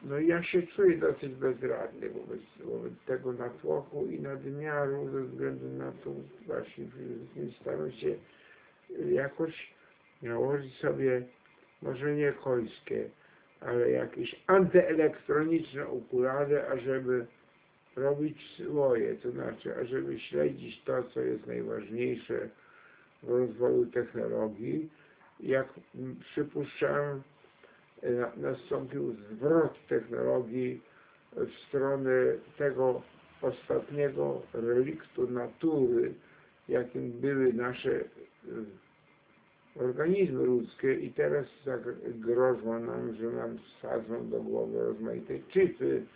No i ja się czuję dosyć bezradny wobec tego natłoku i nadmiaru ze względu na tą właśnie filozofię. Staram się jakoś nałożyć sobie, może nie końskie, ale jakieś antyelektroniczne okulary, ażeby robić swoje, to znaczy, ażeby śledzić to, co jest najważniejsze w rozwoju technologii. Jak przypuszczam, nastąpił zwrot technologii w stronę tego ostatniego reliktu natury, jakim były nasze organizmy ludzkie, i teraz tak grożą nam, że nam wsadzą do głowy rozmaite chipy,